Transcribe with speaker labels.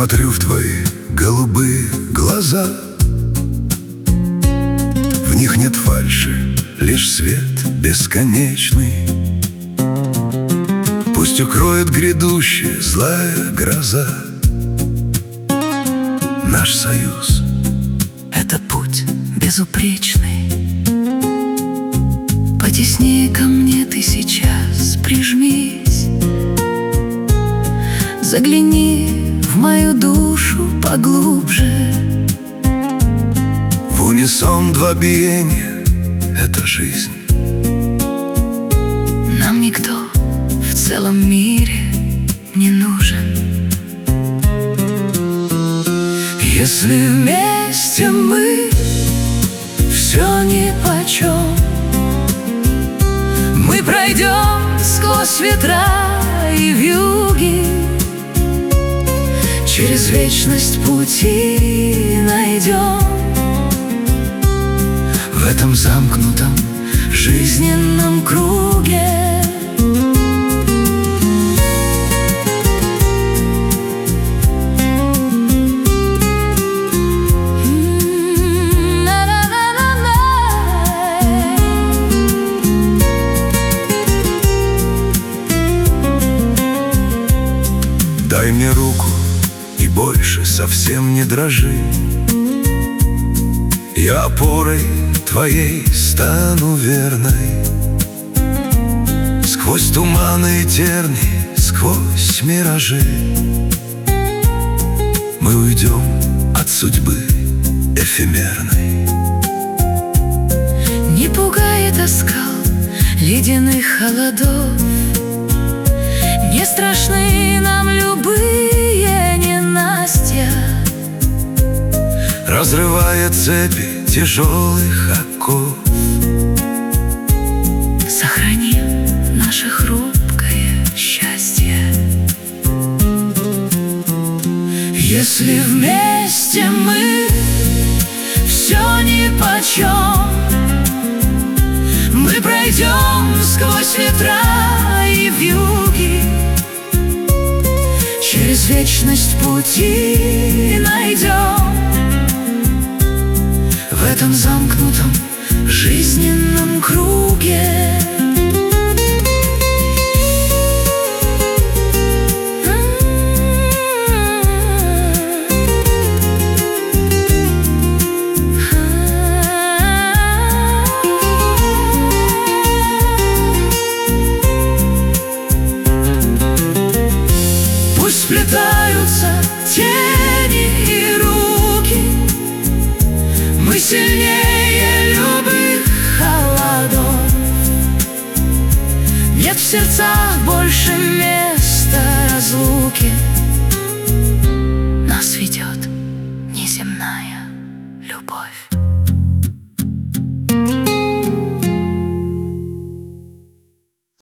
Speaker 1: Смотрю в твои голубые глаза. В них нет фальши, лишь свет бесконечный. Пусть укроет грядущая злая гроза. Наш союз
Speaker 2: — это путь безупречный. Потеснее ко мне ты сейчас прижмись. Загляни в мою душу поглубже.
Speaker 1: в унисон два биения — это жизнь.
Speaker 2: Нам никто в целом мире не нужен. Если вместе мы, все нипочем. Мы пройдем сквозь ветра и вьюги, через вечность пути найдем. В этом замкнутом жизненном круге.
Speaker 1: Дай мне руку и больше совсем не дрожи. Я опорой твоей стану верной. Сквозь туманы и терни, сквозь миражи мы уйдем от судьбы эфемерной.
Speaker 2: Не пугает оскал ледяных холодов. Не страшны нам любые ненастья,
Speaker 1: разрывая цепи тяжелых оков.
Speaker 2: сохраним наше хрупкое счастье. Если вместе мы, все нипочем. Мы пройдем сквозь ветра и вьюги, через вечность пути найдем. В этом замкнутом жизненном круге. Пусть сплетаются тени и руки, мы сильнее